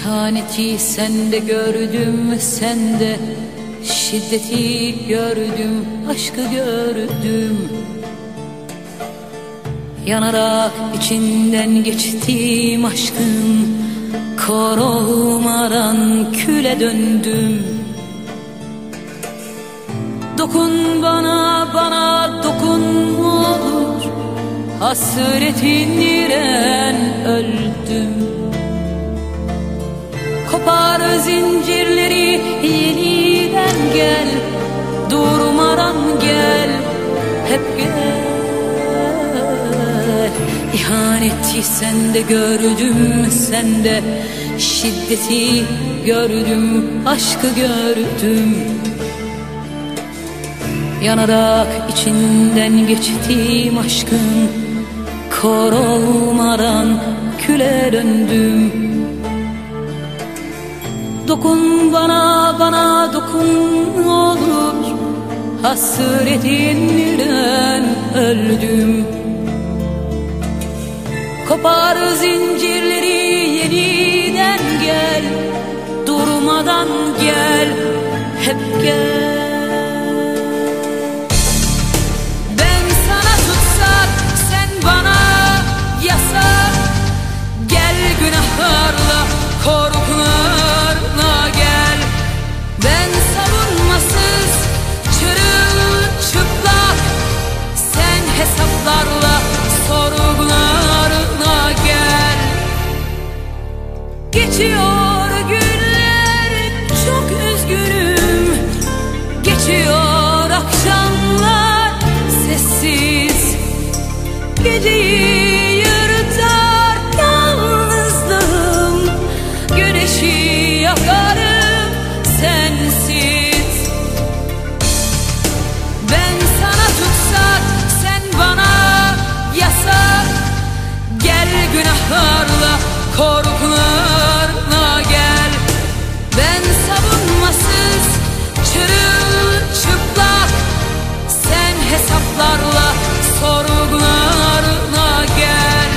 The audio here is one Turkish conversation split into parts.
İhaneti sende gördüm, sende şiddeti gördüm, aşkı gördüm. Yanarak içinden geçtim aşkın, kor olmadan küle döndüm. Dokun bana, bana dokun olur, hasretinle öldüm. Kopar zincirleri yeniden gel, durmadan gel, hep gel. İhaneti sende gördüm, sende şiddeti gördüm, aşkı gördüm. Yanarak içinden geçtim aşkın, kor olmadan küle döndüm. Dokun bana, bana dokun olur, hasretinle öldüm. Kopar zincirleri yeniden gel, durmadan gel, hep gel. Ben sana tutsak, sen bana yasak, gel günahlarla, korkularla gel. Ben savunmasız, çırılçıplak, sen hesaplarla, sorgularla gel. Geçiyor günler, çok üzgünüm. Geçiyor akşamlar, sessiz. Geceyi yırtar yalnızlığım, güneşi yakarım sensiz. Ben sana tutsak, sen bana yasak, gel günahlarla, korkularla gel. Ben savunmasız, çırılçıplak, sen hesaplarla, sorgularla gel.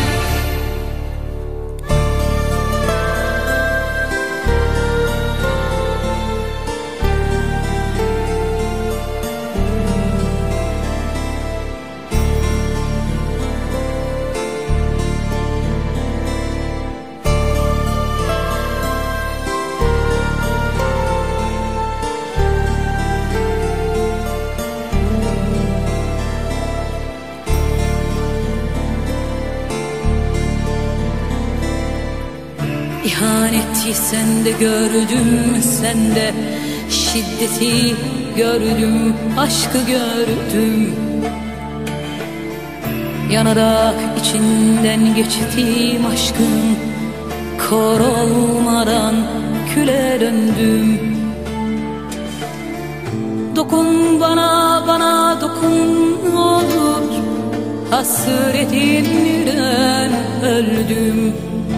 İhaneti sende gördüm, sende şiddeti gördüm, aşkı gördüm. Yanarak içinden geçtim aşkın, kor olmadan küle döndüm. Dokun bana, bana dokun olur, hasretinle öldüm.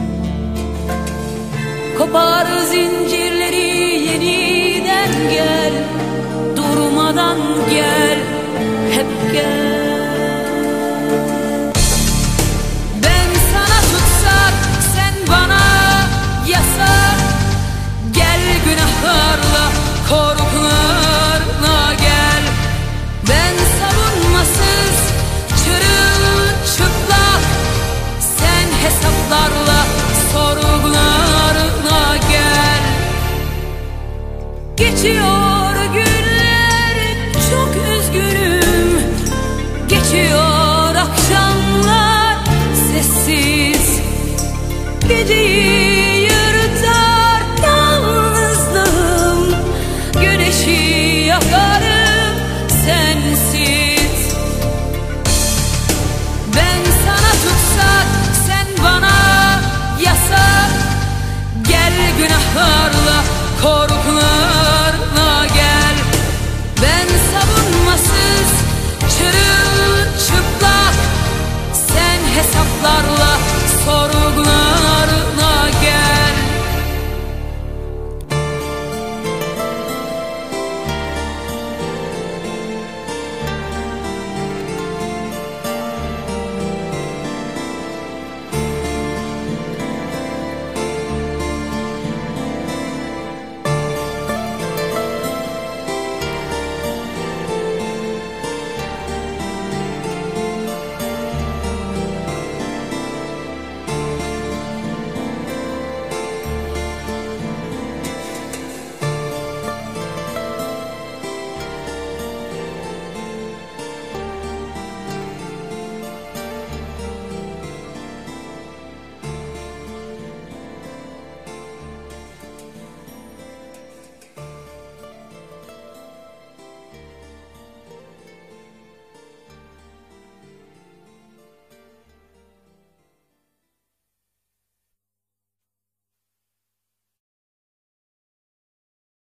Kopar zincirleri yeniden gel, durmadan gel, hep gel. Ben sana tutsak, sen bana yasak, gel günahlarla, korkularla gel. Ben savunmasız, çırılçıplak, sen hesaplarla, sorgularla gel. Geçiyor günler, çok üzgünüm. Geçiyor akşamlar, sessiz. Geceyi yırtar yalnızlığım, güneşi yakarım sensiz. Ben sana tutsak, sen bana yasak, gel günahlarla, korkularla